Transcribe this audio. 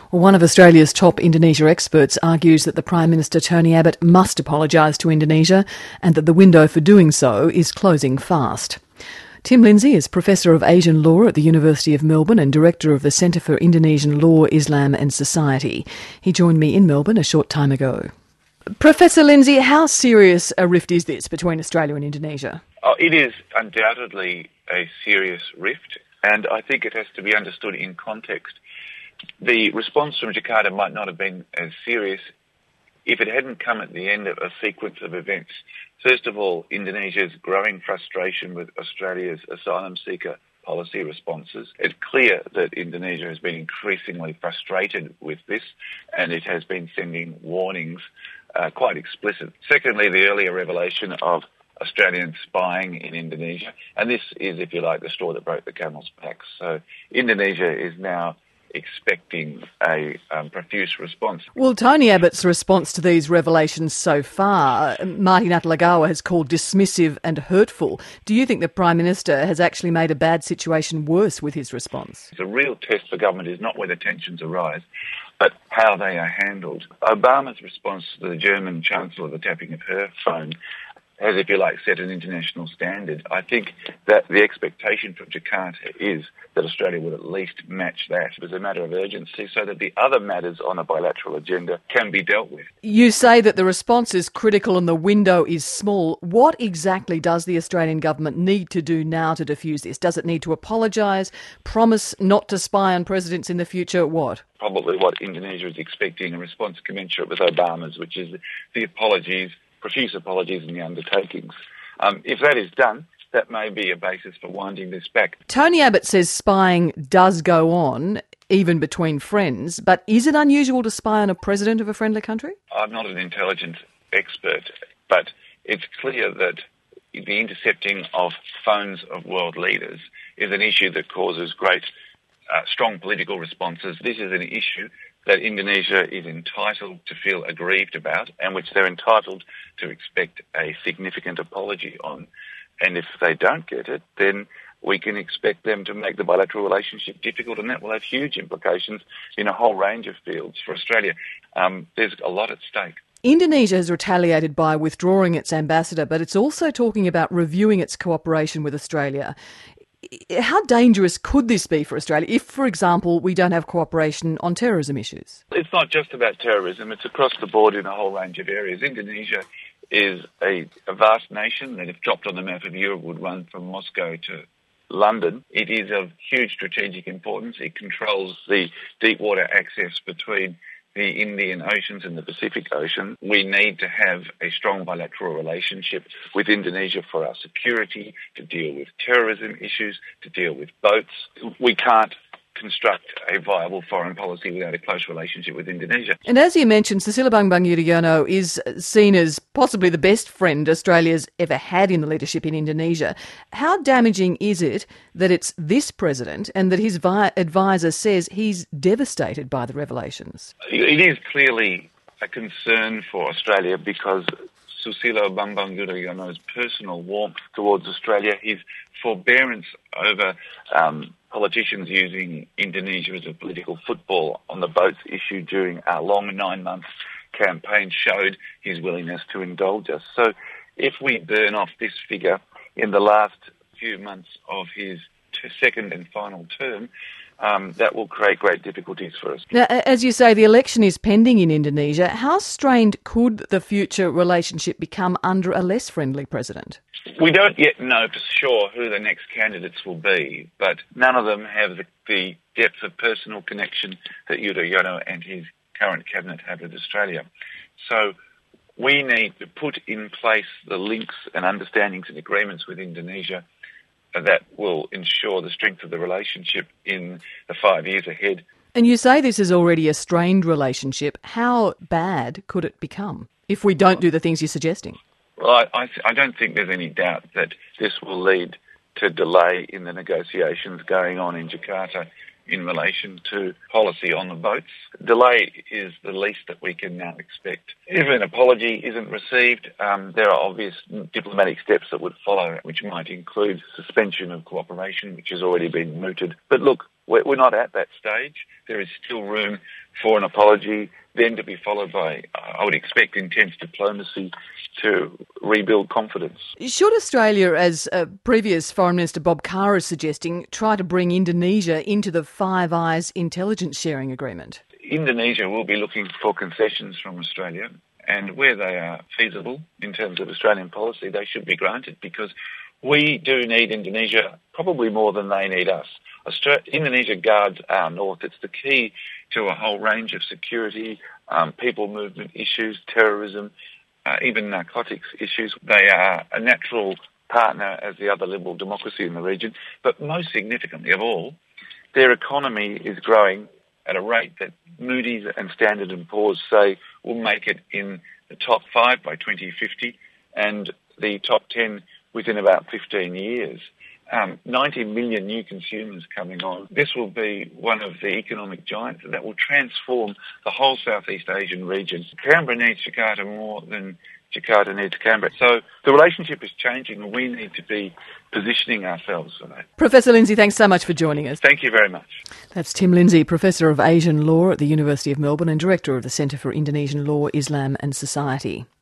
Well, one of Australia's top Indonesia experts argues that the Prime Minister Tony Abbott must apologise to Indonesia and that the window for doing so is closing fast. Tim Lindsay is Professor of Asian Law at the University of Melbourne and Director of the Centre for Indonesian Law, Islam and Society. He joined me in Melbourne a short time ago. Professor Lindsay, how serious a rift is this between Australia and Indonesia? It is undoubtedly a serious rift, and I think it has to be understood in context. The response from Jakarta might not have been as serious if it hadn't come at the end of a sequence of events. First of all, Indonesia's growing frustration with Australia's asylum seeker policy responses. It's clear that Indonesia has been increasingly frustrated with this, and it has been sending warnings quite explicit. Secondly, the earlier revelation of Australian spying in Indonesia, and this is, if you like, the straw that broke the camel's back. So Indonesia is now expecting a profuse response. Well, Tony Abbott's response to these revelations so far, Marty Natalegawa has called dismissive and hurtful. Do you think the Prime Minister has actually made a bad situation worse with his response? The real test for government is not whether tensions arise, but how they are handled. Obama's response to the German Chancellor, the tapping of her phone, has, if you like, set an international standard. I think that the expectation from Jakarta is that Australia would at least match that as a matter of urgency so that the other matters on a bilateral agenda can be dealt with. You say that the response is critical and the window is small. What exactly does the Australian government need to do now to defuse this? Does it need to apologise, promise not to spy on presidents in the future? What? Probably what Indonesia is expecting, a response commensurate with Obama's, which is the apologies, profuse apologies and the undertakings. If that is done, that may be a basis for winding this back. Tony Abbott says spying does go on, even between friends, but is it unusual to spy on a president of a friendly country? I'm not an intelligence expert, but it's clear that the intercepting of phones of world leaders is an issue that causes great, strong political responses. This is an issue that Indonesia is entitled to feel aggrieved about and which they're entitled to expect a significant apology on. And if they don't get it, then we can expect them to make the bilateral relationship difficult, and that will have huge implications in a whole range of fields for Australia. There's a lot at stake. Indonesia has retaliated by withdrawing its ambassador, but it's also talking about reviewing its cooperation with Australia. How dangerous could this be for Australia if, for example, we don't have cooperation on terrorism issues? It's not just about terrorism. It's across the board in a whole range of areas. Indonesia is a vast nation that, if dropped on the map of Europe, would run from Moscow to London. It is of huge strategic importance. It controls the deep water access between the Indian Oceans and the Pacific Ocean. We need to have a strong bilateral relationship with Indonesia for our security, to deal with terrorism issues, to deal with boats. We can't construct a viable foreign policy without a close relationship with Indonesia. And as you mentioned, Susilo Bambang Yudhoyono is seen as possibly the best friend Australia's ever had in the leadership in Indonesia. How damaging is it that it's this president and that his advisor says he's devastated by the revelations? It is clearly a concern for Australia because Susilo Bambang Yudhoyono's personal warmth towards Australia, his forbearance over politicians using Indonesia as a political football on the boats issue during our long 9-month campaign showed his willingness to indulge us. So if we burn off this figure in the last few months of his second and final term, that will create great difficulties for us. Now, as you say, the election is pending in Indonesia. How strained could the future relationship become under a less friendly president? We don't yet know for sure who the next candidates will be, but none of them have the depth of personal connection that Yudhoyono and his current cabinet have with Australia. So we need to put in place the links and understandings and agreements with Indonesia that will ensure the strength of the relationship in the 5 years ahead. And you say this is already a strained relationship. How bad could it become if we don't do the things you're suggesting? Well, I don't think there's any doubt that this will lead to delay in the negotiations going on in Jakarta in relation to policy on the boats. Delay is the least that we can now expect. If an apology isn't received, there are obvious diplomatic steps that would follow, which might include suspension of cooperation, which has already been mooted. But look, We're not at that stage. There is still room for an apology, then to be followed by, I would expect, intense diplomacy to rebuild confidence. Should Australia, as previous Foreign Minister Bob Carr is suggesting, try to bring Indonesia into the Five Eyes intelligence sharing agreement? Indonesia will be looking for concessions from Australia, and where they are feasible in terms of Australian policy, they should be granted, because we do need Indonesia probably more than they need us. Indonesia guards our north. It's the key to a whole range of security, people movement issues, terrorism, even narcotics issues. They are a natural partner as the other liberal democracy in the region. But most significantly of all, their economy is growing at a rate that Moody's and Standard & Poor's say will make it in the top 5 by 2050 and the top 10 within about 15 years. 90 million new consumers coming on. This will be one of the economic giants that will transform the whole Southeast Asian region. Canberra needs Jakarta more than Jakarta needs Canberra. So the relationship is changing and we need to be positioning ourselves for that. Professor Lindsay, thanks so much for joining us. Thank you very much. That's Tim Lindsay, Professor of Asian Law at the University of Melbourne and Director of the Centre for Indonesian Law, Islam and Society.